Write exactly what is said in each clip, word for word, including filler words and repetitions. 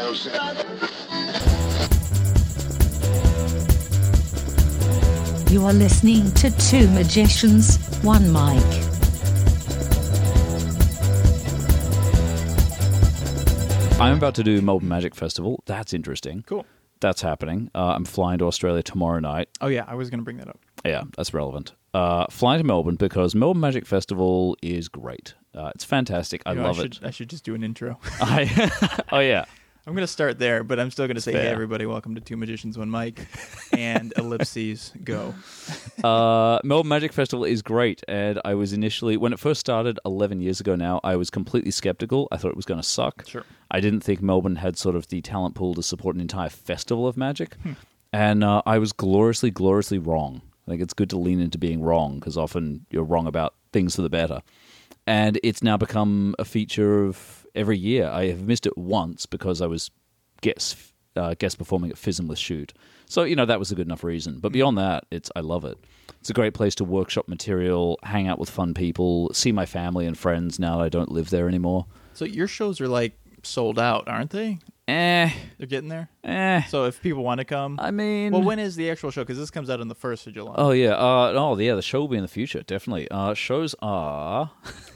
You are listening to Two Magicians, One Mic. I'm about to do Melbourne Magic Festival. That's interesting. Cool. That's happening. Uh, I'm flying to Australia tomorrow night. Oh, yeah, I was going to bring that up. Yeah, that's relevant. Uh, flying to Melbourne because Melbourne Magic Festival is great. Uh, it's fantastic. I You know, love I should, it. I should just do an intro. I, oh, yeah. I'm going to start there, but I'm still going to say, Fair. hey, everybody, welcome to Two Magicians, One Mic, and ellipses, go. Uh, Melbourne Magic Festival is great, and I was initially, when it first started eleven years ago now, I was completely skeptical. I thought it was going to suck. Sure. I didn't think Melbourne had sort of the talent pool to support an entire festival of magic, hmm. and uh, I was gloriously, gloriously wrong. I think it's good to lean into being wrong, because often you're wrong about things for the better. And it's now become a feature of every year. I have missed it once because I was guest uh, guest performing at FISM with Shoot. So, you know, that was a good enough reason. But beyond that, it's I love it. It's a great place to workshop material, hang out with fun people, see my family and friends now that I don't live there anymore. So your shows are, like, sold out, aren't they? Eh. They're getting there? Eh. So if people want to come... I mean... Well, when is the actual show? Because this comes out on the first of July. Oh, yeah. Uh, oh, yeah, the show will be in the future, definitely. Uh, shows are...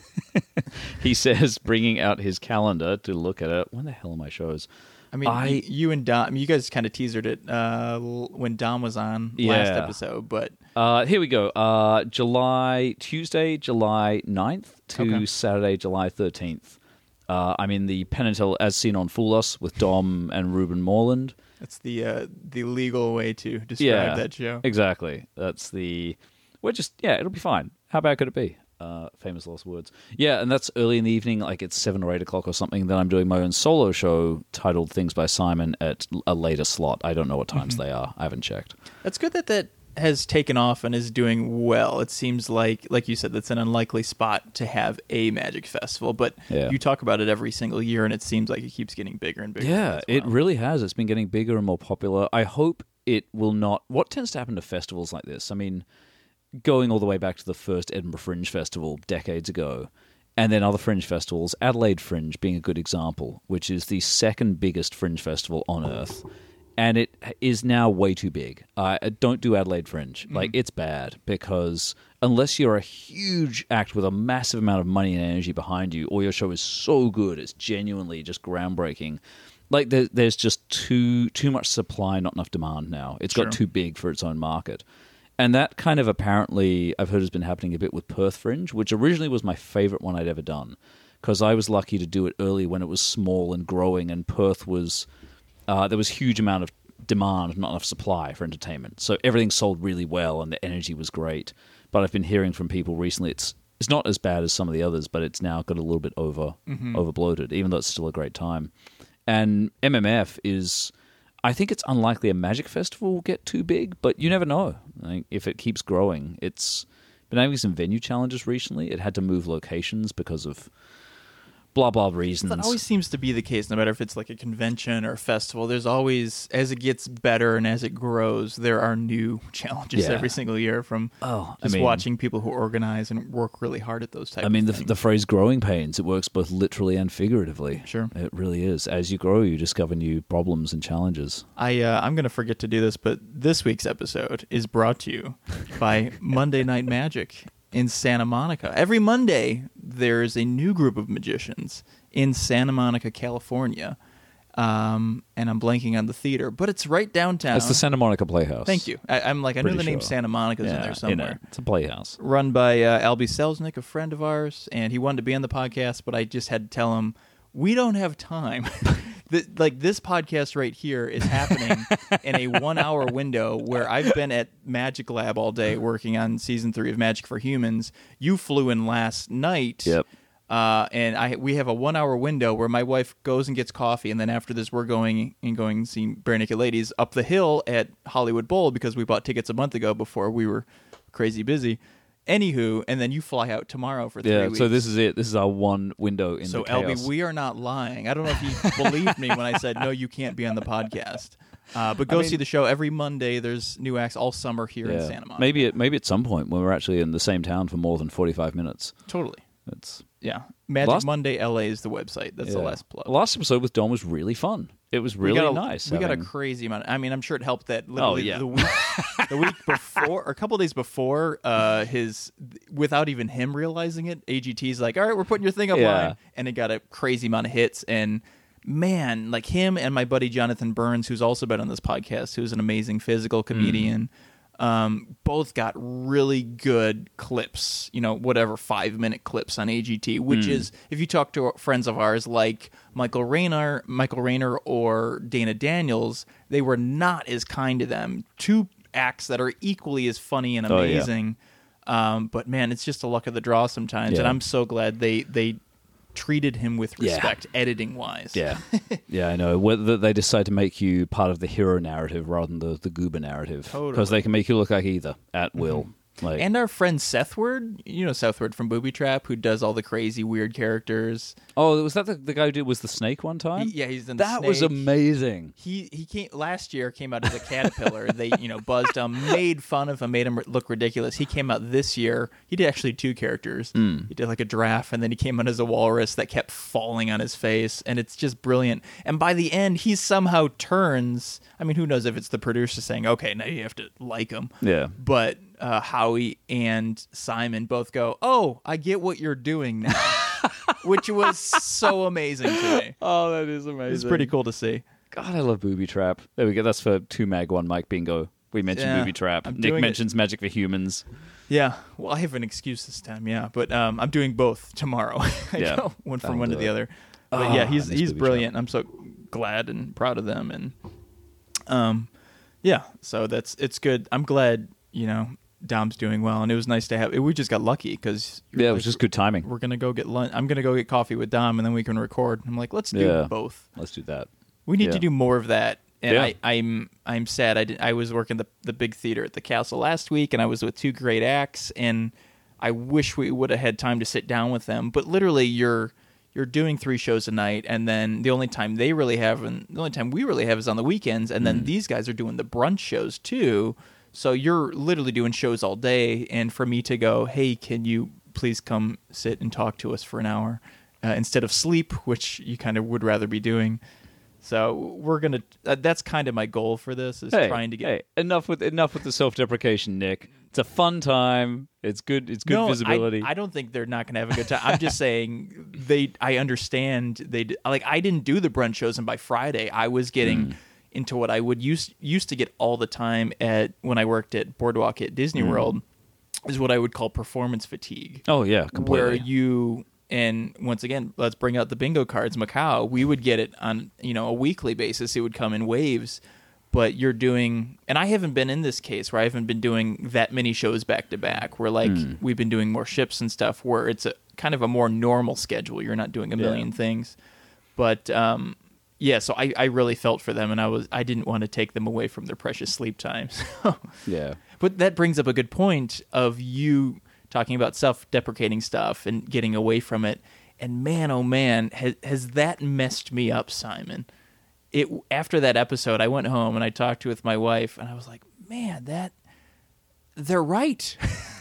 He says, bringing out his calendar to look at it. When the hell are my shows? I mean, I, y- you and Dom, I mean, you guys kind of teasered it uh, l- when Dom was on yeah. last episode, but... Uh, here we go. Uh, July, Tuesday, July ninth to Okay. Saturday, July thirteenth. Uh, I'm in the Penn and Teller As Seen on Fool Us with Dom and Ruben Moreland. That's the uh, the legal way to describe Yeah, that show. Exactly. That's the... We're just... Yeah, it'll be fine. How bad could it be? Uh, famous last words. Yeah, and that's early in the evening, like it's seven or eight o'clock or something. Then I'm doing my own solo show titled Things by Simon at a later slot. I don't know what times Mm-hmm. they are. I haven't checked. That's good that that has taken off and is doing well. It seems like, like you said, that's an unlikely spot to have a magic festival, but Yeah. you talk about it every single year, and it seems like it keeps getting bigger and bigger. Yeah, as it well. really has. It's been getting bigger and more popular. I hope it will not... What tends to happen to festivals like this? I mean... Going all the way back to the first Edinburgh Fringe Festival decades ago, and then other Fringe festivals, Adelaide Fringe being a good example, which is the second biggest Fringe festival on Earth, and it is now way too big. Uh, don't do Adelaide Fringe. Like, it's bad, because unless you're a huge act with a massive amount of money and energy behind you, or your show is so good, it's genuinely just groundbreaking, like there, there's just too too much supply, not enough demand now. It's Sure. got too big for its own market. And that kind of apparently, I've heard, has been happening a bit with Perth Fringe, which originally was my favorite one I'd ever done, because I was lucky to do it early when it was small and growing, and Perth was, uh, there was a huge amount of demand, not enough supply for entertainment. So everything sold really well, and the energy was great. But I've been hearing from people recently, it's it's not as bad as some of the others, but it's now got a little bit over Mm-hmm. over bloated, even though it's still a great time. And M M F is... I think it's unlikely a magic festival will get too big, but you never know. Like, if it keeps growing, it's been having some venue challenges recently. It had to move locations because of blah, blah reasons. That always seems to be the case, no matter if it's like a convention or a festival. There's always, as it gets better and as it grows, there are new challenges Yeah. every single year from Oh, I just mean- watching people who organize and work really hard at those types I mean, of the, things. the phrase growing pains, it works both literally and figuratively. Sure. It really is. As you grow, you discover new problems and challenges. I, uh, I'm going to forget to do this, but this week's episode is brought to you by Monday Night Magic in Santa Monica. Every Monday, there's a new group of magicians in Santa Monica, California. Um, and I'm blanking on the theater, but it's right downtown. It's the Santa Monica Playhouse. Thank you. I, I'm like, I Pretty knew the name sure. Santa Monica's in Yeah, there somewhere. you know, it's a playhouse. Run by uh, Albie Selznick, a friend of ours, and he wanted to be on the podcast, but I just had to tell him, we don't have time. the, like, this podcast right here is happening in a one-hour window where I've been at Magic Lab all day working on Season three of Magic for Humans. You flew in last night. Yep. Uh, and I we have a one-hour window where my wife goes and gets coffee, and then after this we're going and going and seeing Bare Naked Ladies up the hill at Hollywood Bowl because we bought tickets a month ago before we were crazy busy. Anywho, and then you fly out tomorrow for three Yeah, weeks. so this is it. This is our one window in So, the chaos. Albie, we are not lying. I don't know if you believed me when I said, no, you can't be on the podcast. Uh, but go I mean- see the show every Monday. There's new acts all summer here in Yeah. Santa Monica. Maybe at, maybe at some point when we're actually in the same town for more than forty-five minutes. Totally. It's Yeah. Magic Last- Monday L A is the website. That's the yeah. last plug. Last episode with Dom was really fun. It was really we got a, nice. We got a having- crazy amount. I mean, I'm sure it helped that literally Oh, yeah. the week the week before, or a couple days before, uh, his without even him realizing it, A G T's like, all right, we're putting your thing up Yeah. line, and it got a crazy amount of hits. And man, like him and my buddy Jonathan Burns, who's also been on this podcast, who's an amazing physical comedian. Um, both got really good clips, you know, whatever five minute clips on A G T, which is if you talk to friends of ours like Michael Rayner, Michael Rayner or Dana Daniels, they were not as kind to them. Two acts that are equally as funny and Oh, yeah. amazing. Um, but man, it's just a luck of the draw sometimes, Yeah. and I'm so glad they they treated him with Yeah. respect, editing wise. Yeah, yeah, I know. Whether they decide to make you part of the hero narrative rather than the, the goober narrative, because Totally. they can make you look like either at will. Like, And our friend Sethward, you know Sethward from Booby Trap, who does all the crazy weird characters. oh, was that the, the guy who did was the snake one time? He- yeah, he's done the that was Snake. amazing. He he came last year. Came out as a caterpillar. They you know buzzed him, made fun of him, made him look ridiculous. He came out this year. He did actually two characters. He did like a giraffe, and then he came out as a walrus that kept falling on his face, and it's just brilliant. And by the end, he somehow turns. I mean, who knows if it's the producer saying, "Okay, now you have to like him." Yeah. But uh, Howie and Simon both go, "Oh, I get what you're doing now," which was so amazing to me. Oh, that is amazing. It's pretty cool to see. God, I love Booby Trap. There we go. That's for two mag one Mike bingo. We mentioned Yeah, Booby Trap. I'm Nick doing it. mentions Magic for Humans. Yeah, well, I have an excuse this time, yeah, but um, I'm doing both tomorrow. I Yeah, go one from that'll one to do the it. other. But Ah, yeah, he's I miss he's Booby brilliant. I'm so glad and proud of them, and um, yeah, so that's it's good. I'm glad you know Dom's doing well, and it was nice to have. We just got lucky because Yeah, it was just good timing. We're gonna go get lunch. I'm gonna go get coffee with Dom, and then we can record. I'm like, let's do Yeah. both. Let's do that. We need Yeah. to do more of that. And Yeah. I, I'm I'm sad. I did, I was working the the big theater at the Castle last week, and I was with two great acts, and I wish we would have had time to sit down with them. But literally, you're you're doing three shows a night, and then the only time they really have, and the only time we really have, is on the weekends. And then these guys are doing the brunch shows too. So you're literally doing shows all day, and for me to go, hey, can you please come sit and talk to us for an hour uh, instead of sleep, which you kind of would rather be doing. So we're gonna. Uh, that's kind of my goal for this is Hey, trying to get. hey, enough with enough with the self-deprecation, Nick. It's a fun time. It's good. It's good no, visibility. I, I don't think they're not gonna have a good time. I'm just saying they. I understand they d- like. I didn't do the brunch shows, and by Friday I was getting Mm. into what I would used used to get all the time at when I worked at Boardwalk at Disney Mm. World, is what I would call performance fatigue. oh yeah, completely. Where you and once again, let's bring out the bingo cards, Macau. We would get it on you know a weekly basis. It would come in waves, but you're doing, and I haven't been in this case where I haven't been doing that many shows back to back. Where like Hmm. we've been doing more ships and stuff, where it's a kind of a more normal schedule. You're not doing a Yeah. million things, but um, yeah. So I, I really felt for them, and I was I didn't want to take them away from their precious sleep times. yeah. But that brings up a good point of you talking about self-deprecating stuff and getting away from it. And man, oh man, has, has that messed me up, Simon? It after that episode, I went home and I talked with my wife, and I was like, man, that they're right.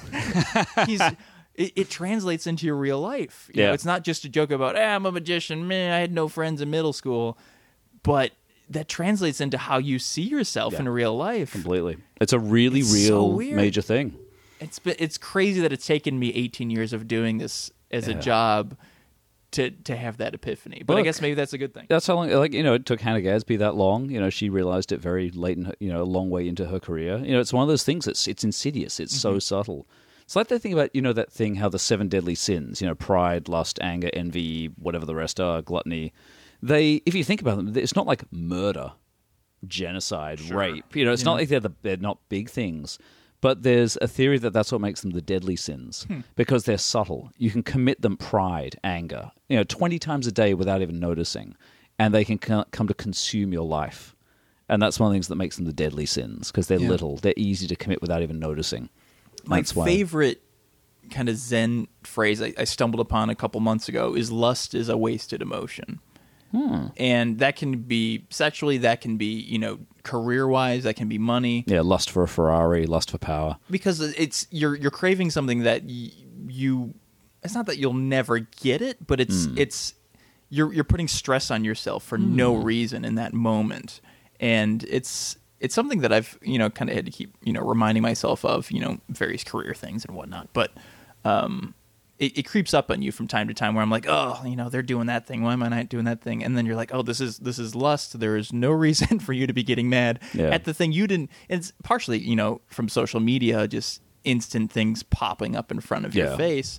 He's. It, it translates into your real life. You know, Yeah. it's not just a joke about, ah, I'm a magician. Man, I had no friends in middle school. But that translates into how you see yourself Yeah. in real life. Completely. It's a really It's so real weird. major thing. It's been, it's crazy that it's taken me eighteen years of doing this as a Yeah. job to to have that epiphany. But I Look, guess maybe that's a good thing. That's how long, like, you know, it took Hannah Gadsby that long. You know, she realized it very late in her, you know, a long way into her career. You know, it's one of those things that's, it's insidious. It's so subtle. It's like that thing about, you know, that thing, how the seven deadly sins, you know, pride, lust, anger, envy, whatever the rest are, gluttony. They, if you think about them, it's not like murder, genocide, rape. You know, it's not like they're, the, they're not big things. But there's a theory that that's what makes them the deadly sins because they're subtle. You can commit them pride, anger, you know, twenty times a day without even noticing, and they can co- come to consume your life. And that's one of the things that makes them the deadly sins because they're Yeah. little, they're easy to commit without even noticing. My That's why. favorite kind of Zen phrase I, I stumbled upon a couple months ago is lust is a wasted emotion. Hmm. And that can be sexually, that can be, you know, career-wise, that can be money. Yeah, lust for a Ferrari, lust for power. Because it's you're you're craving something that y- you it's not that you'll never get it, but it's Hmm. it's you're you're putting stress on yourself for mm. no reason in that moment, and it's it's something that I've you know kind of had to keep you know reminding myself of you know various career things and whatnot, but um, it, it creeps up on you from time to time where I'm like, oh, you know, they're doing that thing, why am I not doing that thing? And then you're like, oh, this is this is lust. There is no reason for you to be getting mad yeah. at the thing you didn't. It's partially you know from social media, just instant things popping up in front of yeah. your face.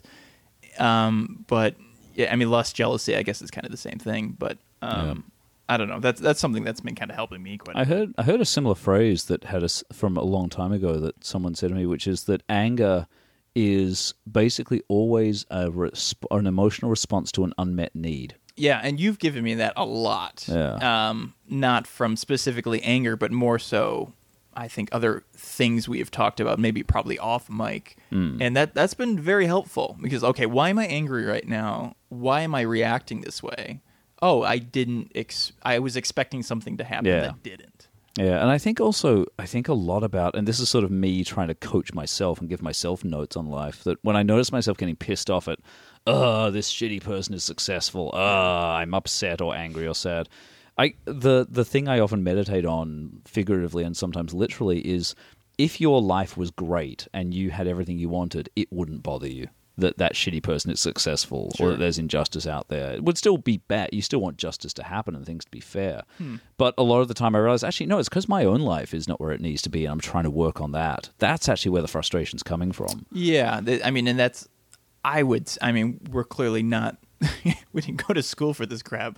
Um, but yeah, I mean, lust, jealousy, I guess is kind of the same thing. But um, yeah. I don't know. That's that's something that's been kind of helping me quite a I bit. heard I heard a similar phrase that had us from a long time ago that someone said to me, which is that anger is basically always a resp- an emotional response to an unmet need. Yeah, and you've given me that a lot. Yeah. Um, not from specifically anger, but more so, I think, other things we have talked about, maybe probably off mic. Mm. And that, that's been very helpful because, okay, why am I angry right now? Why am I reacting this way? Oh, I didn't, ex- I was expecting something to happen Yeah. that didn't. Yeah, and I think also, I think a lot about, and this is sort of me trying to coach myself and give myself notes on life, that when I notice myself getting pissed off at, oh, this shitty person is successful, oh, I'm upset or angry or sad, I the the thing I often meditate on, figuratively and sometimes literally, is if your life was great and you had everything you wanted, it wouldn't bother you that that shitty person is successful Sure. or that there's injustice out there. It would still be bad. You still want justice to happen and things to be fair. Hmm. But a lot of the time I realize, actually, no, it's because my own life is not where it needs to be and I'm trying to work on that. That's actually where the frustration's coming from. Yeah, th- I mean, and that's, I would, I mean, we're clearly not, we didn't go to school for this crap,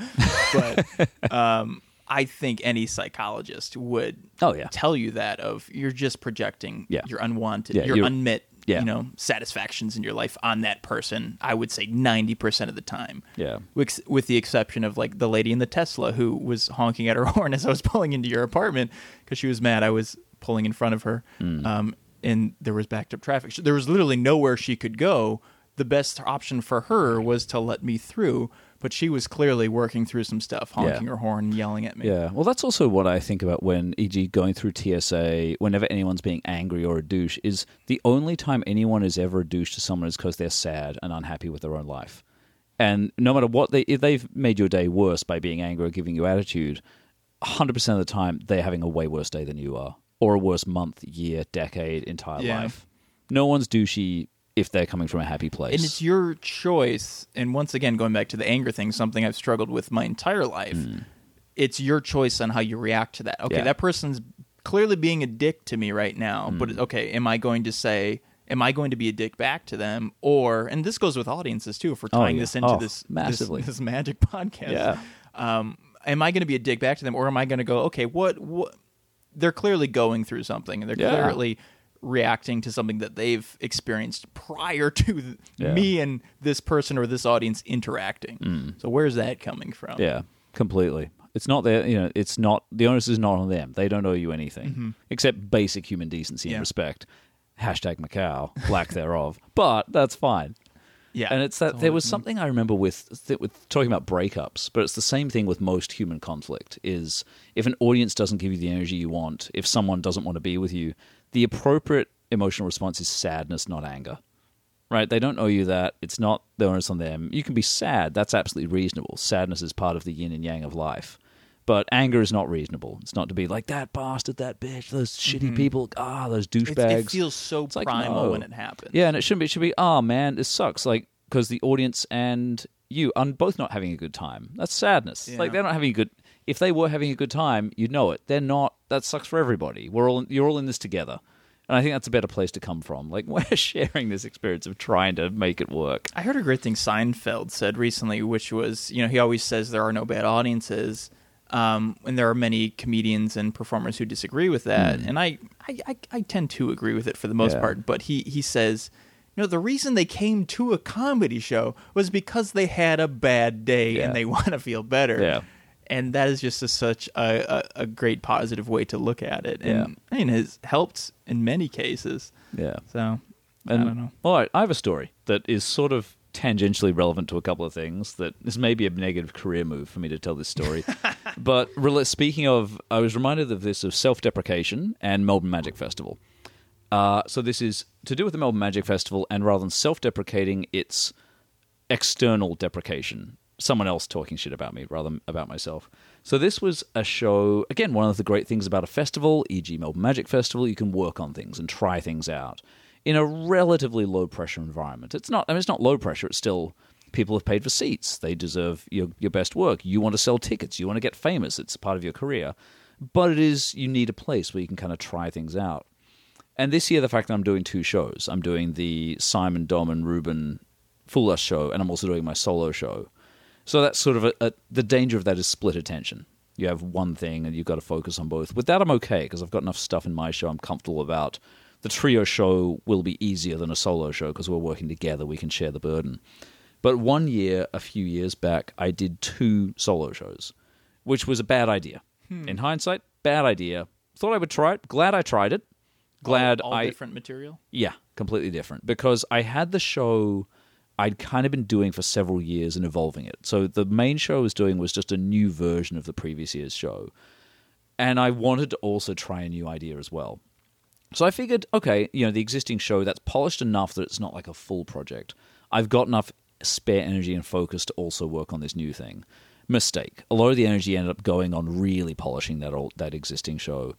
but um, I think any psychologist would Oh, yeah. tell you that of you're just projecting Yeah. your unwanted, Yeah, your you're- unmet, Yeah. you know, satisfactions in your life on that person. I would say ninety percent of the time. Yeah. With, with the exception of like the lady in the Tesla who was honking at her horn as I was pulling into your apartment because she was mad I was pulling in front of her, Mm. um, and there was backed up traffic. So there was literally nowhere she could go. The best option for her was to let me through, but she was clearly working through some stuff, honking Yeah. her horn, yelling at me. Yeah, well, that's also what I think about when, for example, going through T S A, whenever anyone's being angry or a douche, is the only time anyone is ever a douche to someone is because they're sad and unhappy with their own life. And no matter what, they if they've made your day worse by being angry or giving you attitude, one hundred percent of the time, they're having a way worse day than you are, or a worse month, year, decade, entire Yeah. life. No one's douchey if they're coming from a happy place. And it's your choice. And once again, going back to the anger thing, something I've struggled with my entire life. Mm. It's your choice on how you react to that. Okay, Yeah. that person's clearly being a dick to me right now, Mm. but okay, am I going to say, am I going to be a dick back to them? Or, and this goes with audiences too, if we're Oh, tying yeah. this into Oh, this, this, massively. this magic podcast. Yeah. Um, am I going to be a dick back to them, or am I going to go, okay, what, what, they're clearly going through something, and they're Yeah. clearly reacting to something that they've experienced prior to th- Yeah. me and this person or this audience interacting. Mm. So where's that coming from? Yeah, completely. It's not their, you know, it's not, the onus is not on them. They don't owe you anything, Mhm. except basic human decency Yeah. and respect. Hashtag Macau, lack thereof. But that's fine. Yeah. And it's that all there it was means. something I remember with, with talking about breakups, but it's the same thing with most human conflict, is if an audience doesn't give you the energy you want, if someone doesn't want to be with you, the appropriate emotional response is sadness, not anger. Right? They don't owe you that. It's not the onus on them. You can be sad. That's absolutely reasonable. Sadness is part of the yin and yang of life. But anger is not reasonable. It's not to be like, that bastard, that bitch, those shitty Mhm. people, ah, those It's- douchebags. it feels so It's like, primal no. when it happens. Yeah, and it shouldn't be. It should be, oh, man, this sucks. Like, because the audience and you are both not having a good time. That's sadness. Yeah. Like, they're not having a good... If they were having a good time, you'd know it. They're not. That sucks for everybody. We're all. You're all in this together. And I think that's a better place to come from. Like, we're sharing this experience of trying to make it work. I heard a great thing Seinfeld said recently, which was, you know, he always says there are no bad audiences. Um, and there are many comedians and performers who disagree with that. Mm. And I, I, I, I tend to agree with it for the most Yeah. part. But he, he says, you know, the reason they came to a comedy show was because they had a bad day Yeah. and they want to feel better. Yeah. And that is just a, such a, a, a great positive way to look at it. And Yeah. I mean, has helped in many cases. Yeah. So, And, I don't know. All right, I have a story that is sort of tangentially relevant to a couple of things. That this may be a negative career move for me to tell this story. But rela- speaking of, I was reminded of this of self-deprecation and Melbourne Magic Festival. Uh, so this is to do with the Melbourne Magic Festival, and rather than self-deprecating, it's external deprecation. someone else talking shit about me rather than about myself. So this was a show, again, one of the great things about a festival, for example. Melbourne Magic Festival, you can work on things and try things out in a relatively low-pressure environment. It's not, I mean, it's not low pressure, it's still, people have paid for seats. They deserve your, your best work. You want to sell tickets. You want to get famous. It's part of your career. But it is, you need a place where you can kind of try things out. And this year, the fact that I'm doing two shows, I'm doing the Simon, Dom, and Ruben Fool Us show, and I'm also doing my solo show. So that's sort of a, a, the danger of that is split attention. You have one thing, and you've got to focus on both. With that, I'm okay, because I've got enough stuff in my show I'm comfortable about. The trio show will be easier than a solo show, because we're working together. We can share the burden. But one year, a few years back, I did two solo shows, which was a bad idea. Hmm. In hindsight, bad idea. Thought I would try it. Glad I tried it. Glad all, all I different material? Yeah, completely different. Because I had the show I'd kind of been doing for several years and evolving it. So the main show I was doing was just a new version of the previous year's show. And I wanted to also try a new idea as well. So I figured, okay, you know, the existing show, that's polished enough that it's not like a full project. I've got enough spare energy and focus to also work on this new thing. Mistake. A lot of the energy ended up going on really polishing that old, that existing show.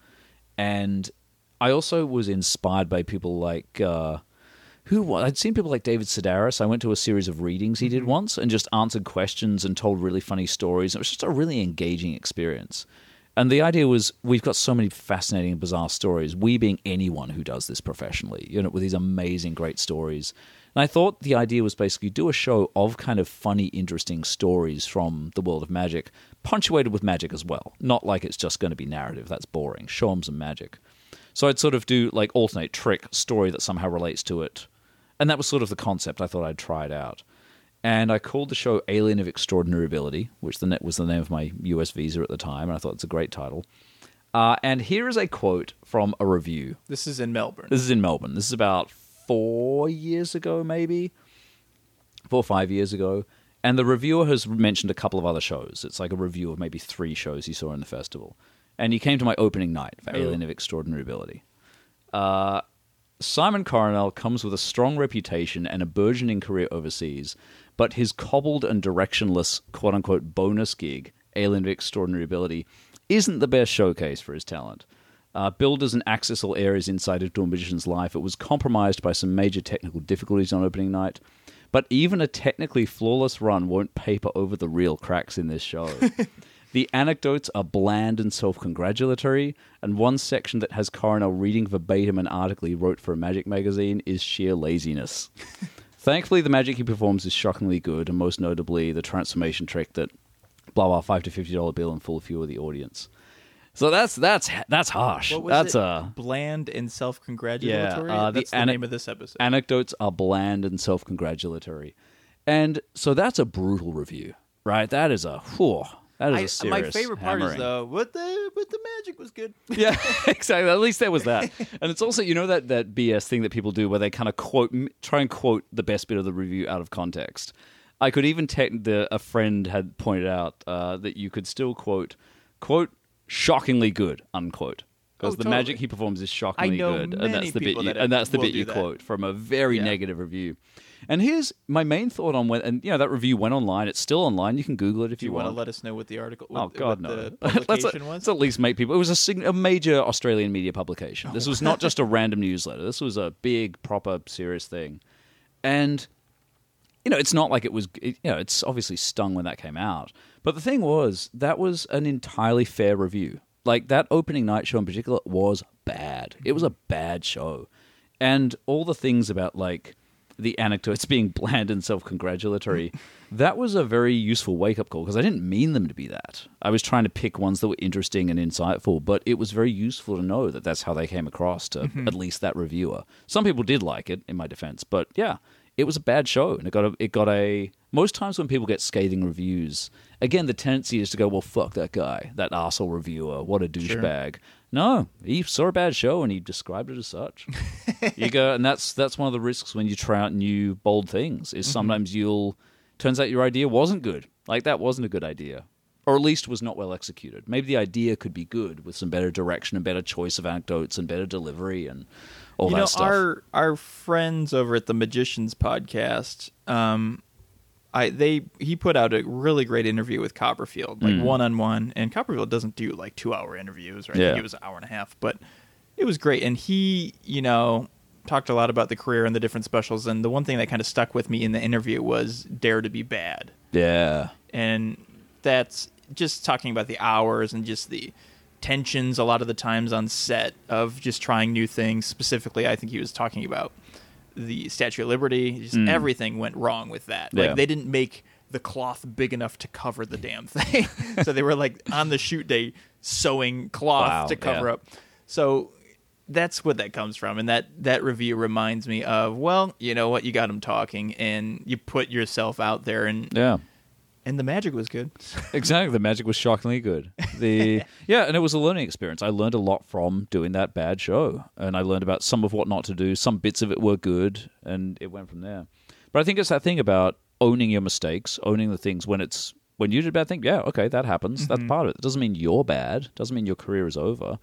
And I also was inspired by people like, uh, who was, I'd seen people like David Sedaris. I went to a series of readings he did once and just answered questions and told really funny stories. It was just a really engaging experience. And the idea was, we've got so many fascinating and bizarre stories, we being anyone who does this professionally, you know, with these amazing, great stories. And I thought the idea was basically do a show of kind of funny, interesting stories from the world of magic, punctuated with magic as well. Not like it's just going to be narrative. That's boring. Show them some magic. So I'd sort of do like alternate trick, story that somehow relates to it. And that was sort of the concept. I thought I'd try it out. And I called the show Alien of Extraordinary Ability, which the net was the name of my U S visa at the time, and I thought it's a great title. Uh, and here is a quote from a review. This is in Melbourne. This is in Melbourne. This is about four years ago, maybe. Four or five years ago. And the reviewer has mentioned a couple of other shows. It's like a review of maybe three shows he saw in the festival. And he came to my opening night for oh. Alien of Extraordinary Ability. Uh, Simon Coronel comes with a strong reputation and a burgeoning career overseas, but his cobbled and directionless quote-unquote bonus gig, Alien of Extraordinary Ability, isn't the best showcase for his talent. Uh, billed as an accessible areas inside of a magician's life, it was compromised by some major technical difficulties on opening night. But even a technically flawless run won't paper over the real cracks in this show. The anecdotes are bland and self-congratulatory, and one section that has Coronel reading verbatim an article he wrote for a magic magazine is sheer laziness. Thankfully, the magic he performs is shockingly good, and most notably the transformation trick that blah blah five to fifty dollar bill and full view of the audience. So that's that's that's harsh. What was that's it? a bland and self-congratulatory. Yeah, uh, that's the, the ana- name of this episode. Anecdotes are bland and self-congratulatory, and so that's a brutal review, right? That is a whew, that is I, a serious my favorite part hammering. is though, but the but the magic was good. Yeah, exactly. At least there was that, and it's also, you know, that that B S thing that people do where they kind of quote, try and quote the best bit of the review out of context. I could even take the a friend had pointed out uh, that you could still quote quote. shockingly good, unquote. Because Oh, the totally. magic he performs is shockingly I know good, and many that's the bit people you, that and that's the will bit do you that. quote from a very Yeah. negative review. And here's my main thought on when, and you know that review went online. It's still online. You can Google it if Do you, you want want. to let us know what the article? Oh What, God, what no! The let's, publication was. let's at least make people. It was a, sig- a major Australian media publication. This was not just a random newsletter. This was a big, proper, serious thing. And you know, it's not like it was. It, you know, it's obviously stung when that came out. But the thing was, that was an entirely fair review. Like, that opening night show in particular was bad. It was a bad show. And all the things about, like, the anecdotes being bland and self-congratulatory, that was a very useful wake-up call, because I didn't mean them to be that. I was trying to pick ones that were interesting and insightful, but it was very useful to know that that's how they came across to at least that reviewer. Some people did like it, in my defense, but yeah, it was a bad show, and it got a, it got a... Most times when people get scathing reviews, again, the tendency is to go, well, fuck that guy, that arsehole reviewer, what a douchebag. No, he saw a bad show and he described it as such. You go, and that's that's one of the risks when you try out new, bold things, is sometimes you'll... Turns out your idea wasn't good. Like, that wasn't a good idea. Or at least was not well executed. Maybe the idea could be good with some better direction and better choice of anecdotes and better delivery and all you that know, stuff. Our our friends over at the Magicians podcast, um, I they he put out a really great interview with Copperfield, like Mm. one on one. And Copperfield doesn't do like two hour interviews, right? I Yeah. think it was an hour and a half, but it was great. And he, you know, talked a lot about the career and the different specials. And the one thing that kind of stuck with me in the interview was dare to be bad. Yeah. And that's just talking about the hours and just the tensions a lot of the times on set of just trying new things. Specifically, I think he was talking about the Statue of Liberty. Just Mm. everything went wrong with that. Yeah. Like they didn't make the cloth big enough to cover the damn thing. So they were like on the shoot day sewing cloth Wow, to cover yeah. up. So that's what that comes from. And that, that review reminds me of, well, you know what, you got him talking and you put yourself out there and Yeah. and the magic was good. Exactly. The magic was shockingly good. The yeah, and it was a learning experience. I learned a lot from doing that bad show, and I learned about some of what not to do. Some bits of it were good, and it went from there. But I think it's that thing about owning your mistakes, owning the things when it's when you did a bad thing. Yeah, okay, that happens. Mm-hmm. That's part of it. It doesn't mean you're bad. It doesn't mean your career is over.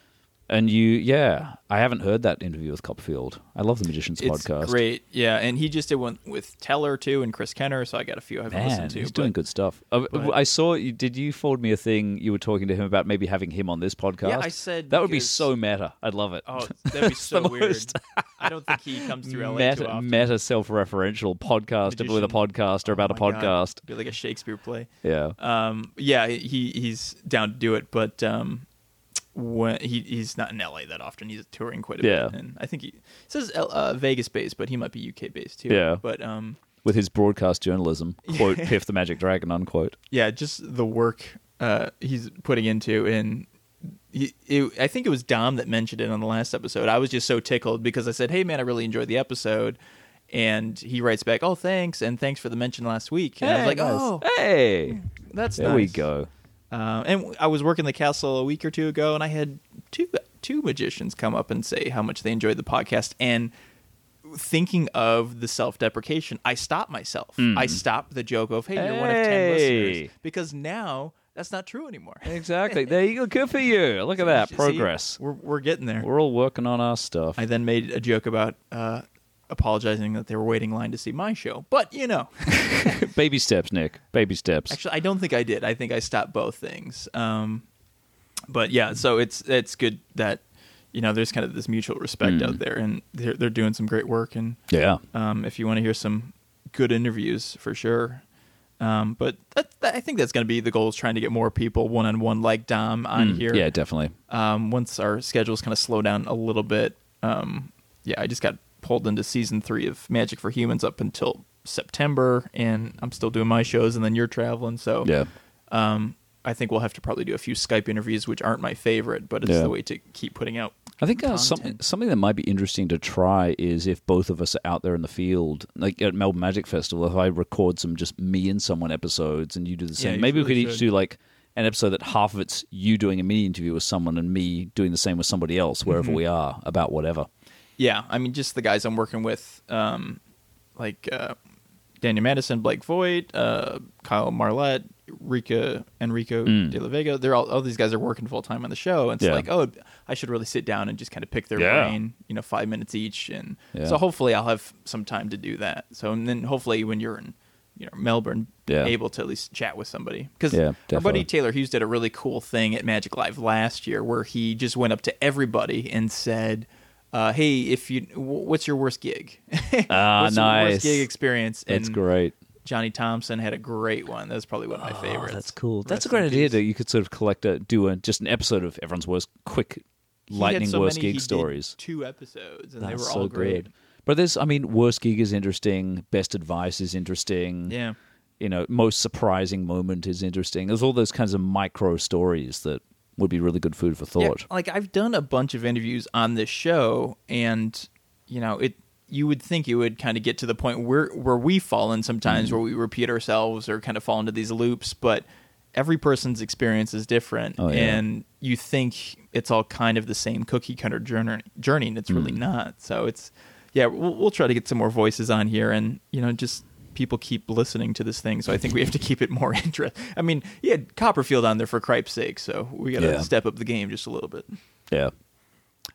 And you, yeah, I haven't heard that interview with Copperfield. I love the Magicians It's podcast. great, yeah. And he just did one with Teller too, and Chris Kenner. So I got a few I haven't Man, listened to. he's but- doing good stuff. Uh, but- I saw you. Did you forward me a thing? You were talking to him about maybe having him on this podcast. Yeah, I said that would be because- so meta. I'd love it. Oh, that'd be so the weird. most- I don't think he comes through L A too meta, often. meta self-referential podcast Magician. with a podcast or Oh about a my God. podcast. Be like a Shakespeare play. Yeah, Um, yeah, he he's down to do it, but um, when he he's not in L A that often. He's touring quite a Yeah. bit, and I think he says uh, Vegas based, but he might be U K based too. Yeah. but um, with his broadcast journalism, quote Piff the Magic Dragon, unquote. yeah, just the work uh, he's putting into, and he, it, I think it was Dom that mentioned it on the last episode. I was just so tickled because I said, "Hey, man, I really enjoyed the episode," and he writes back, "Oh, thanks, and thanks for the mention last week." And I was like, nice. "Oh, hey, that's there nice." we go. Uh, and I was working the castle a week or two ago, and I had two two magicians come up and say how much they enjoyed the podcast. And thinking of the self-deprecation, I stopped myself. Mm. I stopped the joke of, "Hey, you're one of ten Hey. listeners," because now that's not true anymore. Exactly. There you go. Good for you. Look at that See, progress. we're we're getting there. We're all working on our stuff. I then made a joke about uh, apologizing that they were waiting in line to see my show, but you know. Baby steps, Nick. Baby steps. Actually, I don't think I did. I think I stopped both things. Um, but yeah, so it's it's good that you know there's kind of this mutual respect Mm. out there, and they're they're doing some great work. And Yeah. um, if you want to hear some good interviews, for sure. Um, but that, that, I think that's going to be the goal: is trying to get more people one on one like Dom on Mm, here. Yeah, definitely. Um, once our schedules kind of slow down a little bit. Um, yeah, I just got pulled into season three of Magic for Humans up until September, and I'm still doing my shows, and then you're traveling, so Yeah. um, I think we'll have to probably do a few Skype interviews, which aren't my favorite, but it's Yeah. the way to keep putting out. I think uh, content. something something that might be interesting to try is if both of us are out there in the field, like at Melbourne Magic Festival, if I record some just me and someone episodes and you do the same. you Maybe we really could each should. do like an episode that half of it's you doing a mini interview with someone and me doing the same with somebody else, wherever Mm-hmm. we are, about whatever. Yeah, I mean, just the guys I'm working with, um, like uh, Daniel Madison, Blake Voigt, uh, Kyle Marlette, Rika, Enrico Mm. De La Vega. They're all, all these guys are working full time on the show. And it's Yeah. like, oh, I should really sit down and just kind of pick their Yeah. brain, you know, five minutes each. And Yeah. so hopefully I'll have some time to do that. So, and then hopefully when you're in, you know, Melbourne, Yeah. able to at least chat with somebody. Because Yeah, our definitely. buddy Taylor Hughes did a really cool thing at Magic Live last year where he just went up to everybody and said, uh, hey, if you, w- what's your worst gig? Ah, what's your nice. worst gig experience? That's And great. Johnny Thompson had a great one. That was probably one of my favorites. Oh, that's cool. Rest That's a in great idea peace. that you could sort of collect a do a just an episode of everyone's worst quick He had lightning so worst many, gig he did stories. Two episodes, and they That's were so all great. good. But there's, I mean, worst gig is interesting. Best advice is interesting. Yeah. You know, most surprising moment is interesting. There's all those kinds of micro stories that would be really good food for thought. Yeah, like I've done a bunch of interviews on this show, and you know, it. You would think it would kind of get to the point where where we fall in sometimes, Mm. where we repeat ourselves or kind of fall into these loops. But every person's experience is different, Oh, yeah. and you think it's all kind of the same cookie cutter journey, journey, and it's really Mm. not. So it's yeah, we'll, we'll try to get some more voices on here, and you know, just people keep listening to this thing. So I think we have to keep it more interesting. I mean, he had Copperfield on there for cripe's sake, so we got to Yeah. step up the game just a little bit. Yeah.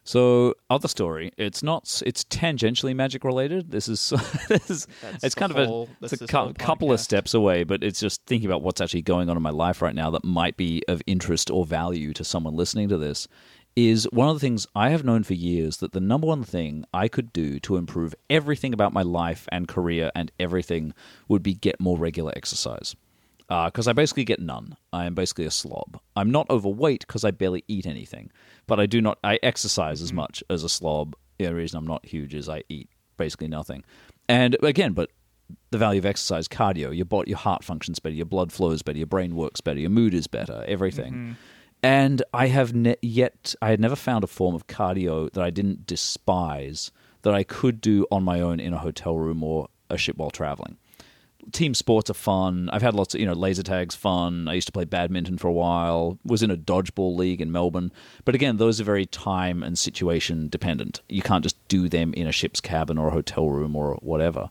So, other story. It's not. It's tangentially magic related. This is. this is That's it's the kind whole- of a. that's It's a this cou- whole couple of podcast. steps away, but it's just thinking about what's actually going on in my life right now that might be of interest or value to someone listening to this. Is one of the things I have known for years that the number one thing I could do to improve everything about my life and career and everything would be get more regular exercise. Because I basically get none. I am basically a slob. I'm not overweight because I barely eat anything, but I do not. I exercise as much as a slob. The only reason I'm not huge is I eat basically nothing. And again, but the value of exercise, cardio, your body, your heart functions better, your blood flows better, your brain works better, your mood is better, everything. Mm-hmm. And I have ne- yet I had never found a form of cardio that I didn't despise that I could do on my own in a hotel room or a ship while traveling. Team sports are fun. I've had lots of, you know, laser tags fun. I used to play badminton for a while. Was in a dodgeball league in Melbourne. But again, those are very time and situation dependent. You can't just do them in a ship's cabin or a hotel room or whatever.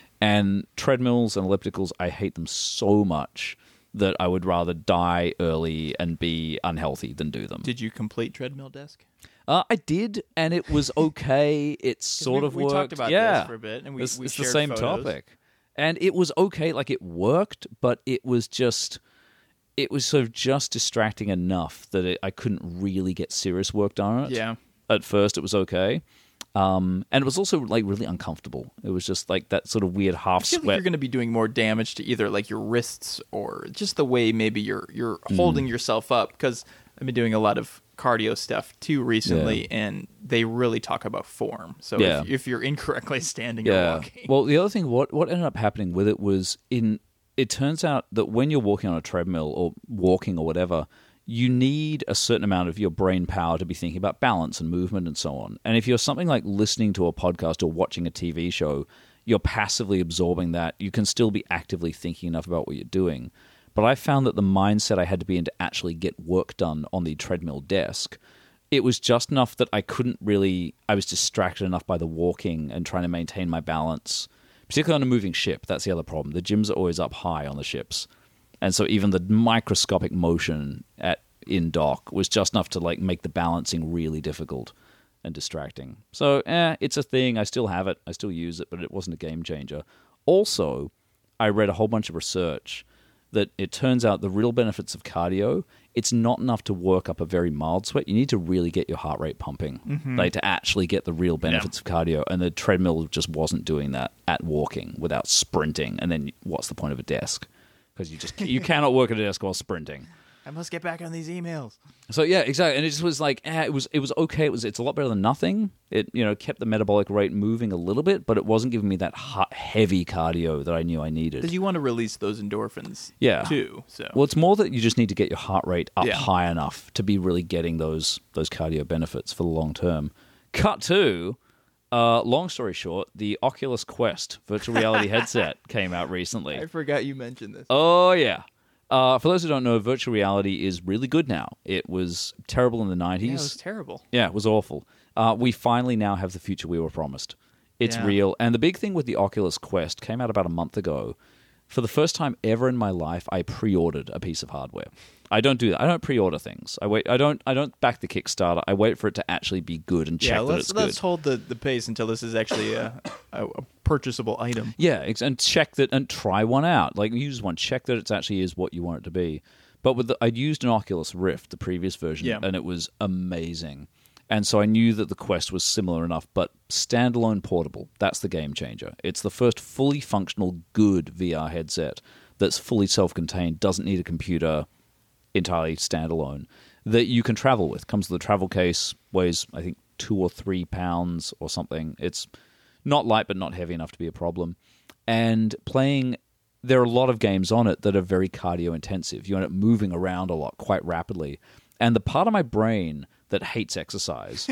And treadmills and ellipticals, I hate them so much that I would rather die early and be unhealthy than do them. Did you complete treadmill desk? Uh, I did, and it was okay. It sort we, of we worked. talked about yeah. this for a bit, and we, it's, we it's the shared same photos. topic. And it was okay, like it worked, but it was just, it was sort of just distracting enough that it, I couldn't really get serious work done on it. Yeah. At first, it was okay. Um, and it was also like really uncomfortable. It was just like that sort of weird half I feel like sweat. you're going to be doing more damage to either like your wrists or just the way maybe you're you're Hmm. holding yourself up. Because I've been doing a lot of cardio stuff too recently, Yeah. and they really talk about form. So Yeah. if, if you're incorrectly standing or Yeah. walking, Well, the other thing, what what ended up happening with it was in. It turns out that when you're walking on a treadmill or walking or whatever, you need a certain amount of your brain power to be thinking about balance and movement and so on. And if you're something like listening to a podcast or watching a T V show, you're passively absorbing that. You can still be actively thinking enough about what you're doing. But I found that the mindset I had to be in to actually get work done on the treadmill desk, it was just enough that I couldn't really, I was distracted enough by the walking and trying to maintain my balance, particularly on a moving ship. That's the other problem. The gyms are always up high on the ships. And so even the microscopic motion at in dock was just enough to like make the balancing really difficult and distracting. So, eh, it's a thing. I still have it. I still use it, but it wasn't a game changer. Also, I read a whole bunch of research that it turns out the real benefits of cardio, it's not enough to work up a very mild sweat. You need to really get your heart rate pumping, Mm-hmm. like to actually get the real benefits of cardio. And the treadmill just wasn't doing that at walking without sprinting. And then what's the point of a desk? Because you just you cannot work at a desk while sprinting. I must get back on these emails. So yeah, exactly, and it just was like, eh, it was it was okay. It was it's a lot better than nothing. It you know kept the metabolic rate moving a little bit, but it wasn't giving me that hot, heavy cardio that I knew I needed. Because you want to release those endorphins, Yeah. too. So Well, it's more that you just need to get your heart rate up Yeah. high enough to be really getting those those cardio benefits for the long term. Cut to, uh, long story short, the Oculus Quest virtual reality headset came out recently. I forgot you mentioned this. Oh, yeah. Uh, for those who don't know, virtual reality is really good now. It was terrible in the yeah, nineties. it was terrible. Yeah, it was awful. Uh, we finally now have the future we were promised. It's Yeah. real. And the big thing with the Oculus Quest came out about a month ago. For the first time ever in my life, I pre-ordered a piece of hardware. I don't do that. I don't pre-order things. I wait. I don't. I don't back the Kickstarter. I wait for it to actually be good and check Yeah, that let's it's let's good. hold the, the pace until this is actually a, a, a purchasable item. Yeah, ex- and check that and try one out. Like use one, check that it actually is what you want it to be. But with the, I'd used an Oculus Rift, the previous version, Yeah. and it was amazing. And so I knew that the Quest was similar enough, but standalone portable. That's the game changer. It's the first fully functional, good V R headset that's fully self-contained, doesn't need a computer, entirely standalone, that you can travel with. Comes with a travel case, weighs, I think, two or three pounds or something. It's not light, but not heavy enough to be a problem. And playing, there are a lot of games on it that are very cardio intensive. You end up moving around a lot quite rapidly. And the part of my brain that hates exercise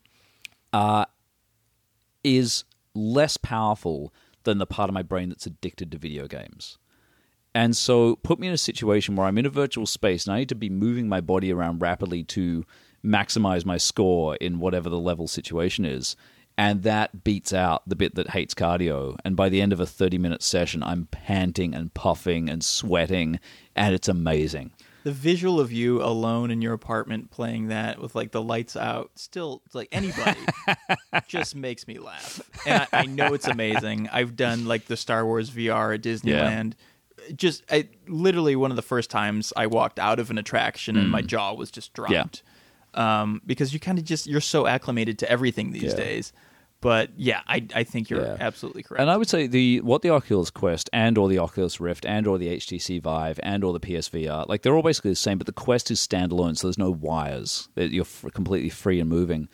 uh, is less powerful than the part of my brain that's addicted to video games. And so put me in a situation where I'm in a virtual space and I need to be moving my body around rapidly to maximize my score in whatever the level situation is. And that beats out the bit that hates cardio. And by the end of a thirty-minute session, I'm panting and puffing and sweating, and it's amazing. the visual of you alone in your apartment playing that with like the lights out, still like anybody, just makes me laugh. And I, I know it's amazing. I've done like the Star Wars V R at Disneyland. Yeah. Just I, literally one of the first times I walked out of an attraction mm. and my jaw was just dropped. Yeah. Um, because you kind of just you're so acclimated to everything these yeah. days. But yeah, I I think you're yeah. absolutely correct. And I would say the what the Oculus Quest and or the Oculus Rift and or the H T C Vive and or the P S V R, like they're all basically the same, but the Quest is standalone, so there's no wires. You're f- completely free and moving.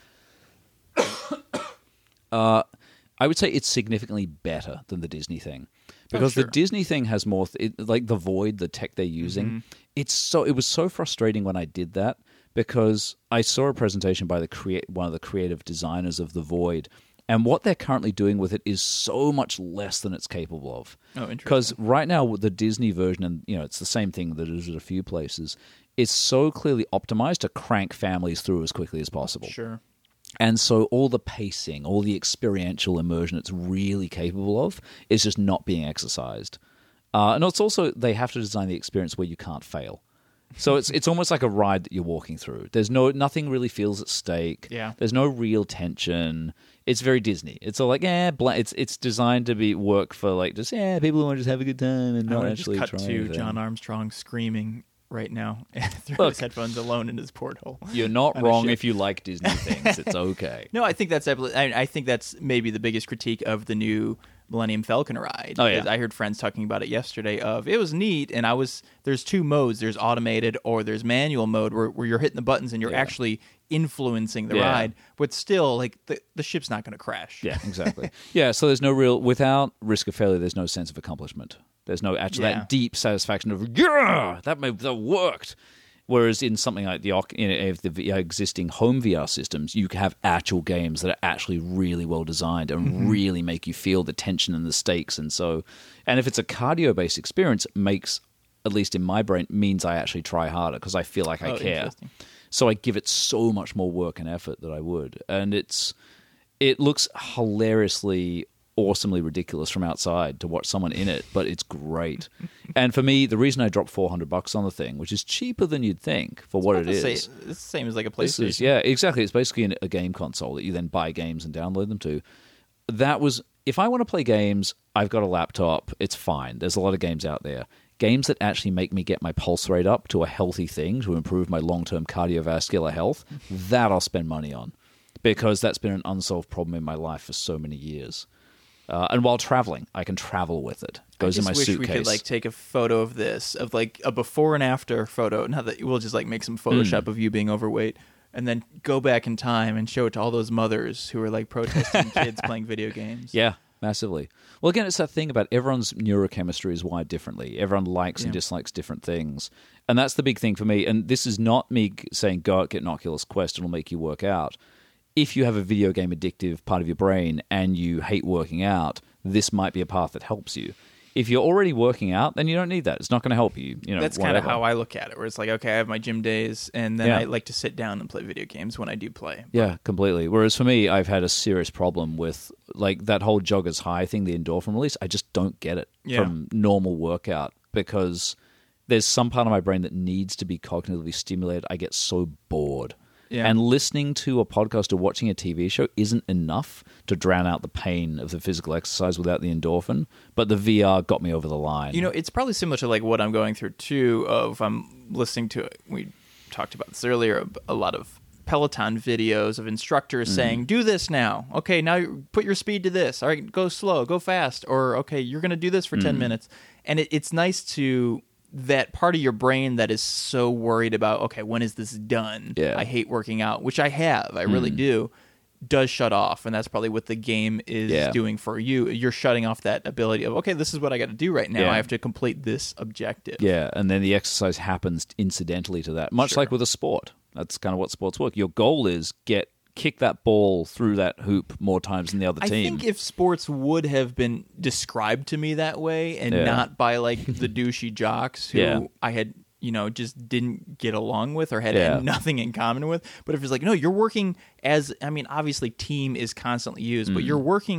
uh, I would say it's significantly better than the Disney thing. Because oh, sure. the Disney thing has more, th- it, like the Void, the tech they're using, mm-hmm. it's so it was so frustrating when I did that because I saw a presentation by the create one of the creative designers of the Void. And what they're currently doing with it is so much less than it's capable of. Oh, interesting. Because right now, with the Disney version, and you know, it's the same thing that it is at a few places, it's so clearly optimized to crank families through as quickly as possible. Sure. And so all the pacing, all the experiential immersion it's really capable of is just not being exercised. Uh, and it's also, they have to design the experience where you can't fail. So it's it's almost like a ride that you're walking through. There's no nothing really feels at stake. Yeah. There's no real tension. It's very Disney. It's all like, eh, bla- it's it's designed to be work for like just yeah, people who want to just have a good time and not actually just try cut to anything. John Armstrong screaming right now through Look, his headphones alone in his porthole. You're not wrong if you like Disney things. It's okay. No, I think that's I, I think that's maybe the biggest critique of the new Millennium Falcon ride. Oh yeah, I heard friends talking about it yesterday. Of it was neat, and I was there's two modes. There's automated or there's manual mode where, where you're hitting the buttons and you're yeah. actually influencing the yeah. ride. But still, like the the ship's not going to crash. Yeah, exactly. yeah, so there's no real without risk of failure. There's no sense of accomplishment. There's no actually yeah. that deep satisfaction of yeah, that may, that worked. Whereas in something like the in the existing home V R systems, you have actual games that are actually really well designed and mm-hmm. really make you feel the tension and the stakes. And so, and if it's a cardio-based experience, it makes, at least in my brain, means I actually try harder because I feel like I oh, care. So I give it so much more work and effort that I would. And it's it looks hilariously awesomely ridiculous from outside to watch someone in it, but it's great. And for me, the reason I dropped four hundred bucks on the thing, which is cheaper than you'd think for what it is. Say, it's the same as like a PlayStation. Is, yeah, exactly. It's basically a game console that you then buy games and download them to. That was, if I want to play games, I've got a laptop, it's fine. There's a lot of games out there. Games that actually make me get my pulse rate up to a healthy thing to improve my long-term cardiovascular health, that I'll spend money on. Because that's been an unsolved problem in my life for so many years. Uh, and while traveling, I can travel with it. It goes in my suitcase. I just suitcase. wish we could like take a photo of this, of like a before and after photo. Now that we'll just like make some Photoshop mm. of you being overweight, and then go back in time and show it to all those mothers who are like protesting kids playing video games. Yeah, massively. Well, again, it's that thing about everyone's neurochemistry is wired differently. Everyone likes yeah. and dislikes different things, and that's the big thing for me. And this is not me saying go out get an Oculus Quest and it'll make you work out. If you have a video game addictive part of your brain and you hate working out, this might be a path that helps you. If you're already working out, then you don't need that. It's not going to help you. You know, that's kind of how I look at it, where it's like, okay, I have my gym days, and then yeah. I like to sit down and play video games when I do play. But yeah, completely. Whereas for me, I've had a serious problem with like that whole joggers high thing, the endorphin release. I just don't get it yeah. from normal workout because there's some part of my brain that needs to be cognitively stimulated. I get so bored. Yeah. And listening to a podcast or watching a T V show isn't enough to drown out the pain of the physical exercise without the endorphin. But the V R got me over the line. You know, it's probably similar to like what I'm going through too. Of I'm listening to we talked about this earlier. A lot of Peloton videos of instructors mm. saying, "Do this now. Okay, now you put your speed to this. All right, go slow, go fast, or okay, you're going to do this for mm. ten minutes." And it, it's nice to. That part of your brain that is so worried about, okay, when is this done? Yeah. I hate working out, which I have, I really mm. do, does shut off. And that's probably what the game is yeah. doing for you. You're shutting off that ability of, okay, this is what I got to do right now. Yeah. I have to complete this objective. Yeah, and then the exercise happens incidentally to that, much Sure. like with a sport. That's kind of what sports work. Your goal is get kick that ball through that hoop more times than the other I team. think if sports would have been described to me that way and yeah. not by like the douchey jocks who yeah. I had, you know, just didn't get along with or had yeah. nothing in common with. But if it's like, no, you're working as, I mean, obviously team is constantly used, mm. but you're working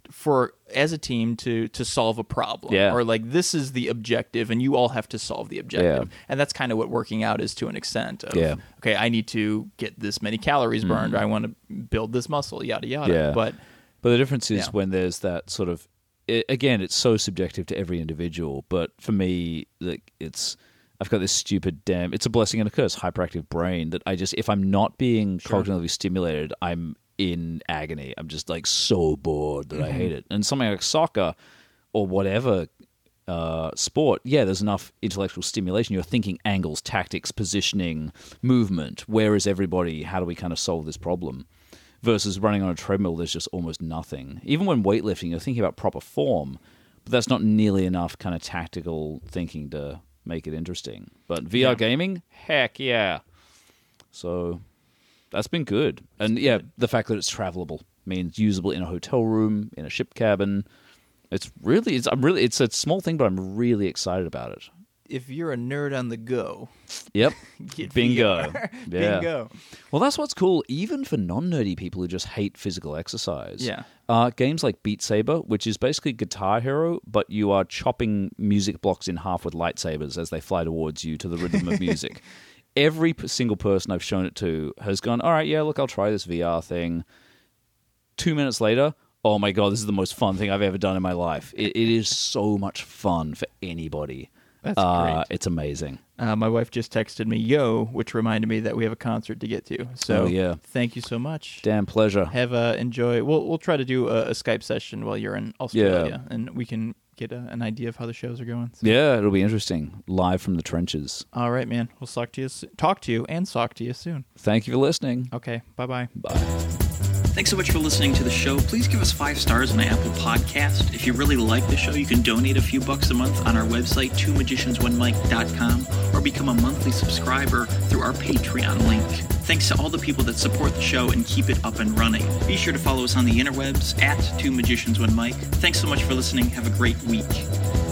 for as a team to to solve a problem, Yeah. or like this is the objective and you all have to solve the objective. Yeah. And that's kind of what working out is to an extent of, Yeah. okay, I need to get this many calories burned, or I want to build this muscle, yada yada. Yeah. But But the difference is Yeah. when there's that sort of it, again, it's so subjective to every individual. But for me, like it's I've got this stupid damn it's a blessing and a curse hyperactive brain that I just if I'm not being Sure. cognitively stimulated, I'm in agony. I'm just like so bored that I hate it. And something like soccer or whatever uh, sport, yeah, there's enough intellectual stimulation. You're thinking angles, tactics, positioning, movement. Where is everybody? How do we kind of solve this problem? Versus running on a treadmill, there's just almost nothing. Even when weightlifting, you're thinking about proper form, but that's not nearly enough kind of tactical thinking to make it interesting. But V R Yeah. gaming, heck yeah. So that's been good. And yeah, the fact that it's travelable means usable in a hotel room, in a ship cabin. It's really, it's, I'm really, it's a small thing, but I'm really excited about it. if you're a nerd on the go, Yep. get Bingo. V R. Yeah. Bingo. Well, that's what's cool, even for non-nerdy people who just hate physical exercise. Yeah. Uh, games like Beat Saber, which is basically Guitar Hero, but you are chopping music blocks in half with lightsabers as they fly towards you to the rhythm of music. Every p- single person I've shown it to has gone, all right, yeah, look, I'll try this V R thing. Two minutes later, oh my God, this is the most fun thing I've ever done in my life. It, it is so much fun for anybody. That's uh, great. It's amazing. Uh, my wife just texted me, yo, which reminded me that we have a concert to get to. So Oh, yeah. thank you so much. Damn pleasure. Have uh, enjoy. We'll we'll try to do a, a Skype session while you're in Australia, and we can get a, an idea of how the shows are going. So. Yeah, it'll be interesting. Live from the trenches. All right, man. We'll talk to you, s- talk to you, and sock to you soon. Thank you for listening. Okay. Bye bye. Bye. Thanks so much for listening to the show. Please give us five stars on Apple Podcast. If you really like the show, you can donate a few bucks a month on our website, two magicians one mic dot com, or become a monthly subscriber through our Patreon link. Thanks to all the people that support the show and keep it up and running. Be sure to follow us on the interwebs at two magicians one mic. Thanks so much for listening. Have a great week.